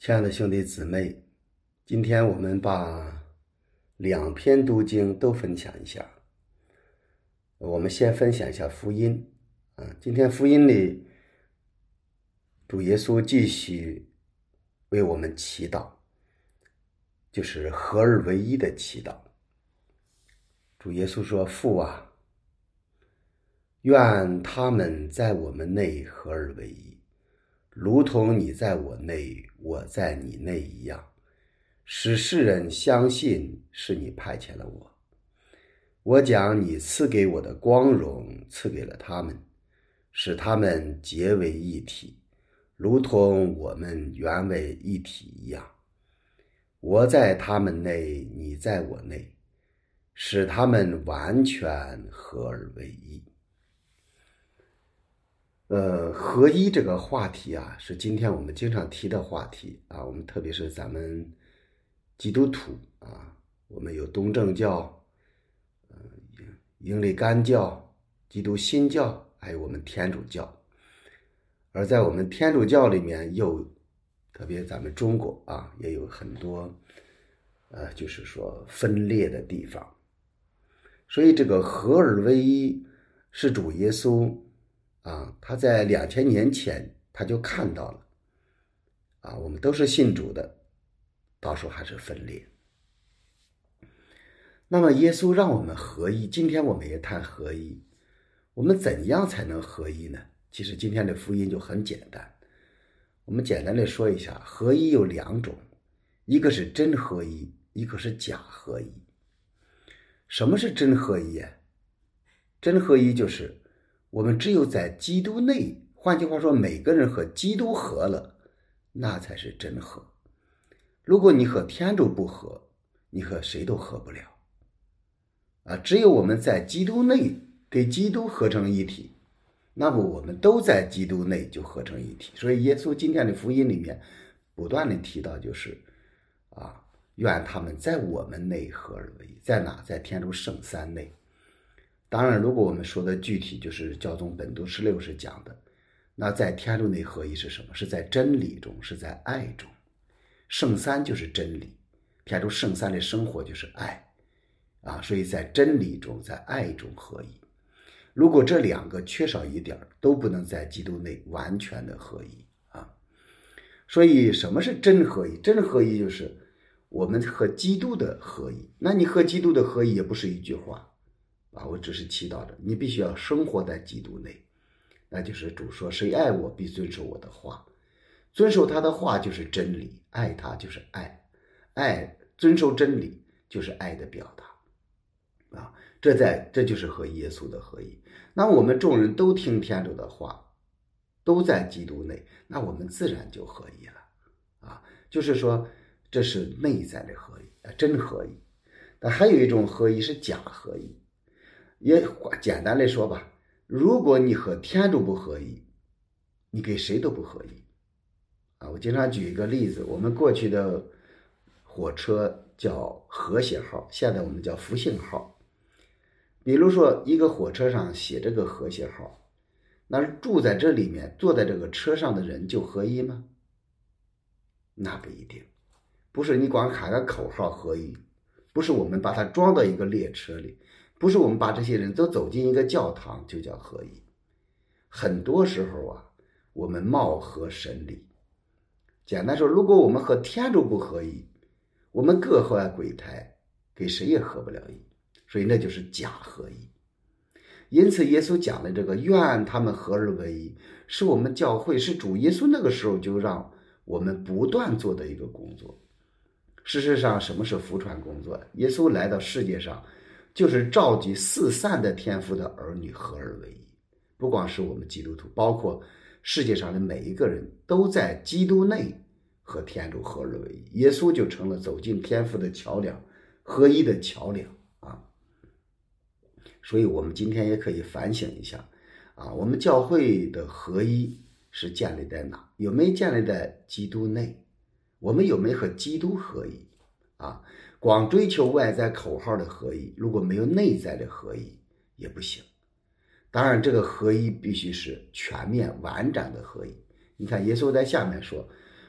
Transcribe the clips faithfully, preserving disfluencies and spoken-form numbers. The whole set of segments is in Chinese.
亲爱的兄弟姊妹，今天我们把两篇读经都分享一下。我们先分享一下福音。啊，今天福音里，主耶稣继续为我们祈祷，就是合而为一的祈祷。主耶稣说：父啊，愿他们在我们内合而为一，如同你在我内，我在你内一样，使世人相信是你派遣了我。我将你赐给我的光荣赐给了他们，使他们结为一体，如同我们原为一体一样。我在他们内，你在我内，使他们完全合而为一。呃，合一这个话题啊，是今天我们经常提的话题啊。我们特别是咱们基督徒啊，我们有东正教、呃、英利干教、基督新教，还有我们天主教。而在我们天主教里面，又特别咱们中国啊，也有很多呃，就是说分裂的地方。所以这个合而为一是主耶稣啊，他在两千年前他就看到了啊，我们都是信主的，到时候还是分裂。那么耶稣让我们合一，今天我们也谈合一，我们怎样才能合一呢？其实今天的福音就很简单，我们简单的说一下，合一有两种，一个是真合一，一个是假合一。什么是真合一啊？真合一就是我们只有在基督内，换句话说，每个人和基督合了，那才是真合。如果你和天主不合，你和谁都合不了啊！只有我们在基督内给基督合成一体，那么我们都在基督内就合成一体。所以耶稣今天的福音里面不断的提到，就是啊，愿他们在我们内合而为一。在哪？在天主圣三内。当然如果我们说的具体，就是教宗本笃十六世讲的，那在天主内合一是什么？是在真理中，是在爱中。圣三就是真理，天主圣三的生活就是爱啊，所以在真理中，在爱中合一。如果这两个缺少一点，都不能在基督内完全的合一啊。所以什么是真合一？真合一就是我们和基督的合一。那你和基督的合一也不是一句话啊，我只是祈祷着，你必须要生活在基督内。那就是主说，谁爱我必遵守我的话，遵守他的话就是真理，爱他就是爱，爱遵守真理就是爱的表达啊。这在这就是和耶稣的合一。那我们众人都听天主的话，都在基督内，那我们自然就合一了啊。就是说这是内在的合一，真合一。但还有一种合一是假合一，也简单的说吧，如果你和天主不合一，你给谁都不合一啊。我经常举一个例子，我们过去的火车叫和谐号，现在我们叫复兴号。比如说一个火车上写这个和谐号，那住在这里面坐在这个车上的人就合一吗？那不一定。不是你光喊个口号合一，不是我们把它装到一个列车里，不是我们把这些人都走进一个教堂就叫合一。很多时候啊，我们貌合神离。简单说，如果我们和天主不合一，我们各合爱鬼胎，给谁也合不了一，所以那就是假合一。因此耶稣讲的这个愿他们合而为一，是我们教会，是主耶稣那个时候就让我们不断做的一个工作。事实上什么是福传工作？耶稣来到世界上就是召集四散的天父的儿女合而为一。不光是我们基督徒，包括世界上的每一个人都在基督内和天主合而为一。耶稣就成了走进天父的桥梁，合一的桥梁啊。所以我们今天也可以反省一下啊，我们教会的合一是建立在哪？有没有建立在基督内？我们有没有和基督合一啊？光追求外在口号的合一，如果没有内在的合一也不行。当然这个合一必须是全面完整的合一。你看耶稣在下面说，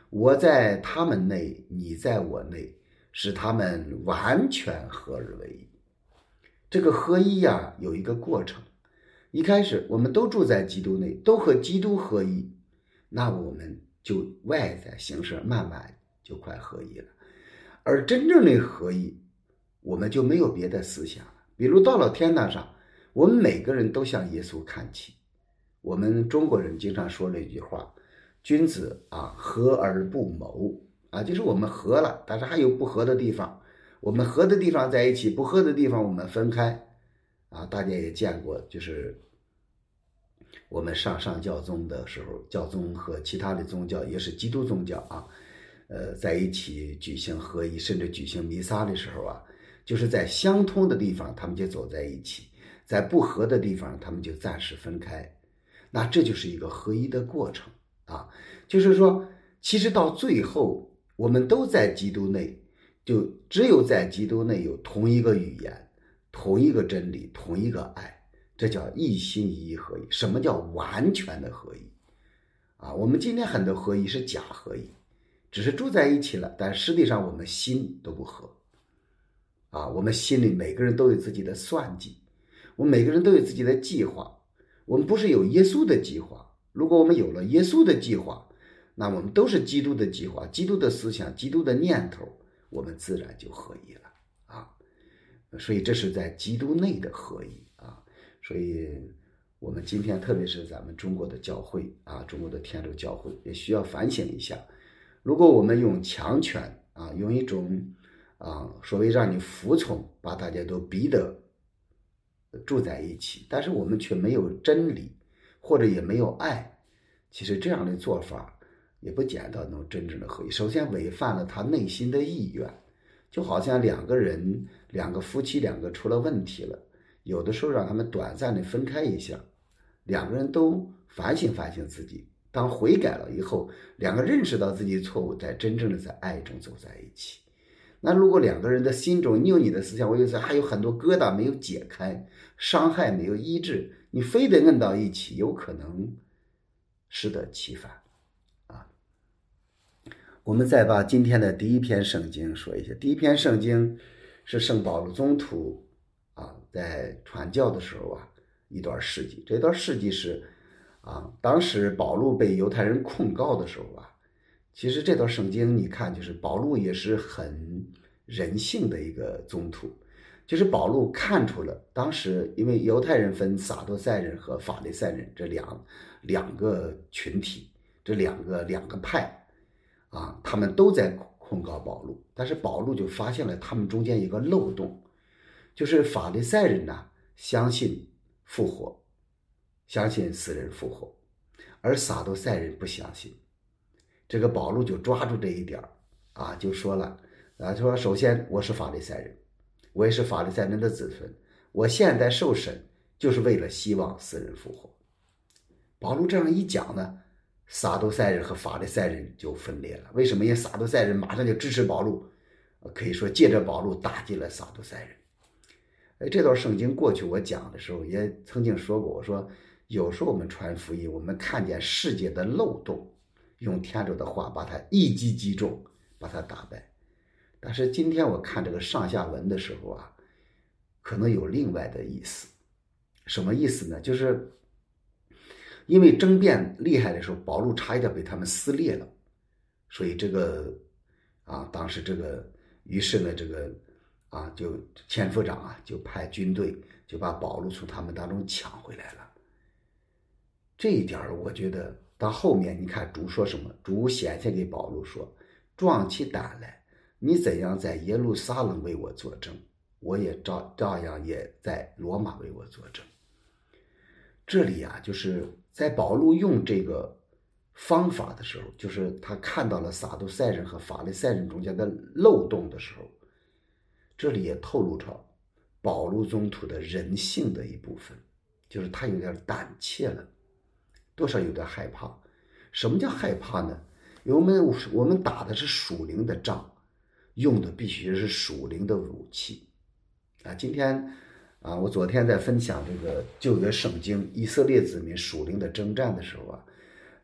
我在他们内，你在我内，使他们完全合而为一。这个合一呀，有一个过程。一开始我们都住在基督内，都和基督合一，那我们就外在形式慢慢就快合一了。而真正的合一，我们就没有别的思想了。比如到了天堂上，我们每个人都向耶稣看齐。我们中国人经常说了一句话，君子啊，和而不谋啊，就是我们和了，但是还有不和的地方，我们和的地方在一起，不和的地方我们分开啊。大家也见过，就是我们上上教宗的时候，教宗和其他的宗教，也是基督宗教啊，呃，在一起举行合一，甚至举行弥撒的时候啊，就是在相通的地方他们就走在一起，在不合的地方他们就暂时分开。那这就是一个合一的过程啊，就是说其实到最后我们都在基督内，就只有在基督内有同一个语言，同一个真理，同一个爱，这叫一心一意合一。什么叫完全的合一啊？我们今天很多合一是假合一，只是住在一起了，但实际上我们心都不合啊。我们心里每个人都有自己的算计，我们每个人都有自己的计划。我们不是有耶稣的计划，如果我们有了耶稣的计划，那我们都是基督的计划，基督的思想，基督的念头，我们自然就合一了啊。所以这是在基督内的合一啊。所以我们今天特别是咱们中国的教会啊，中国的天主教会也需要反省一下，如果我们用强权啊，用一种啊所谓让你服从，把大家都逼得住在一起，但是我们却没有真理，或者也没有爱，其实这样的做法也不见得能真正的合一。首先违反了他内心的意愿，就好像两个人两个夫妻两个出了问题了，有的时候让他们短暂的分开一下，两个人都反省反省自己，当悔改了以后，两个认识到自己错误，在真正的在爱中走在一起。那如果两个人的心中，你有你的思想，我有思想，还有很多疙瘩没有解开，伤害没有医治，你非得摁到一起，有可能适得其反啊。我们再把今天的第一篇圣经说一下。第一篇圣经是圣保禄宗徒啊，在传教的时候啊，一段事迹。这段事迹是啊，当时保禄被犹太人控告的时候啊，其实这段圣经你看，就是保禄也是很人性的一个宗徒，就是保禄看出了当时因为犹太人分撒都塞人和法利赛人这两两个群体，这两个两个派啊，他们都在控告保禄，但是保禄就发现了他们中间一个漏洞，就是法利赛人呢相信复活，相信死人复活，而撒都塞人不相信。这个保禄就抓住这一点啊，就说了啊，说首先我是法利赛人，我也是法利赛人的子孙，我现在受审就是为了希望死人复活。保禄这样一讲呢，撒都塞人和法利赛人就分裂了。为什么？因为撒都塞人马上就支持保禄，可以说借着保禄打击了撒都塞人。哎，这段圣经过去我讲的时候也曾经说过，我说有时候我们传福音，我们看见世界的漏洞，用天主的话把它一击击中，把它打败。但是今天我看这个上下文的时候啊，可能有另外的意思。什么意思呢？就是因为争辩厉害的时候，保禄差一点被他们撕裂了，所以这个啊，当时这个于是呢，这个啊，就千夫长啊，就派军队就把保禄从他们当中抢回来了。这一点我觉得到后面你看主说什么？主显现给保禄说，壮起胆来，你怎样在耶路撒冷为我作证，我也照照样也在罗马为我作证。这里啊，就是在保禄用这个方法的时候，就是他看到了撒都塞人和法利赛人中间的漏洞的时候，这里也透露出保禄宗徒的人性的一部分，就是他有点胆怯了，多少有点害怕。什么叫害怕呢？因为我们我们打的是属灵的仗，用的必须是属灵的武器啊。今天啊，我昨天在分享这个旧约圣经以色列子民属灵的征战的时候啊，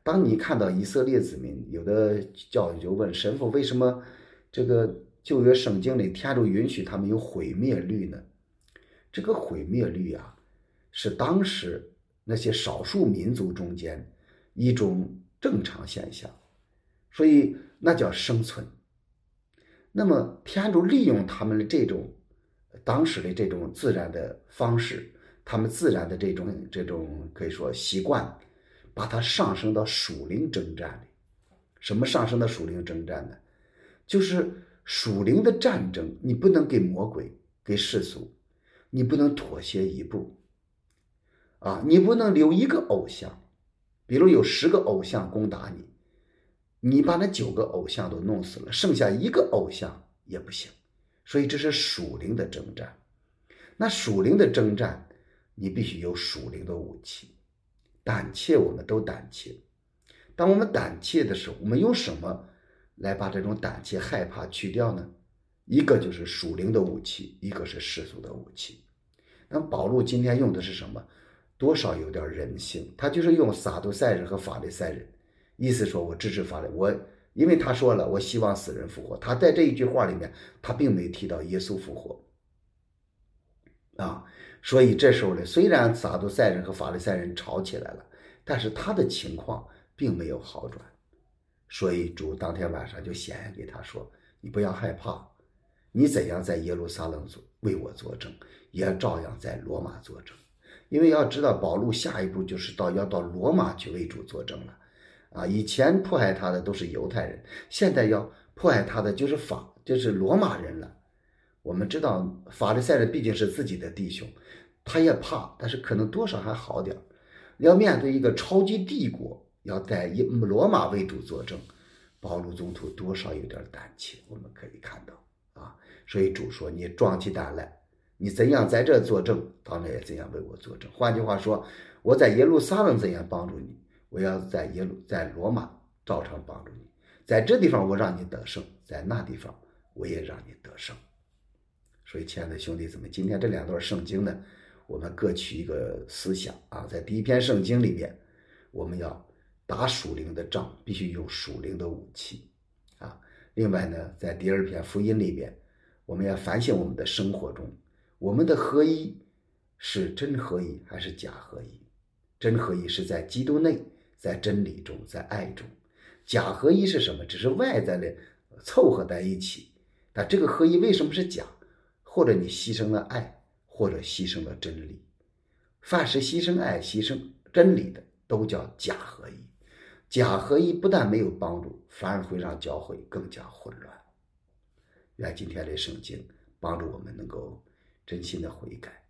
当你看到以色列子民，有的教友就问神父，为什么这个旧约圣经里天主允许他们有毁灭律呢？这个毁灭律啊，是当时那些少数民族中间一种正常现象，所以那叫生存。那么天主利用他们的这种当时的这种自然的方式，他们自然的这种这种可以说习惯，把它上升到属灵征战里。什么上升到属灵征战呢？就是属灵的战争，你不能给魔鬼给世俗，你不能妥协一步啊，你不能留一个偶像，比如有十个偶像攻打你，你把那九个偶像都弄死了，剩下一个偶像也不行。所以这是属灵的征战。那属灵的征战，你必须有属灵的武器。胆怯，我们都胆怯。当我们胆怯的时候，我们用什么来把这种胆怯害怕去掉呢？一个就是属灵的武器，一个是世俗的武器。那保禄今天用的是什么？多少有点人性，他就是用撒杜塞人和法利赛人，意思说我支持法利，我因为他说了我希望死人复活，他在这一句话里面他并没提到耶稣复活啊，所以这时候呢，虽然撒杜塞人和法利赛人吵起来了，但是他的情况并没有好转，所以主当天晚上就显现给他说，你不要害怕，你怎样在耶路撒冷为我作证，也照样在罗马作证。因为要知道保禄下一步就是到要到罗马去为主作证了啊！以前迫害他的都是犹太人，现在要迫害他的就是法就是罗马人了。我们知道法利赛人毕竟是自己的弟兄，他也怕，但是可能多少还好点。要面对一个超级帝国，要在罗马为主作证，保禄宗徒多少有点胆怯，我们可以看到啊。所以主说，你壮起胆来，你怎样在这作证，当然也怎样为我作证。换句话说，我在耶路撒冷怎样帮助你，我要在耶路在罗马照常帮助你。在这地方我让你得胜，在那地方我也让你得胜。所以亲爱的兄弟姊妹，今天这两段圣经呢，我们各取一个思想啊。在第一篇圣经里面，我们要打属灵的仗，必须用属灵的武器啊。另外呢，在第二篇福音里面，我们要反省我们的生活中，我们的合一是真合一还是假合一？真合一是在基督内，在真理中，在爱中。假合一是什么？只是外在的凑合在一起。但这个合一为什么是假？或者你牺牲了爱，或者牺牲了真理。凡是牺牲爱、牺牲真理的，都叫假合一。假合一不但没有帮助，反而会让教会更加混乱。愿今天的圣经帮助我们能够真心的悔改，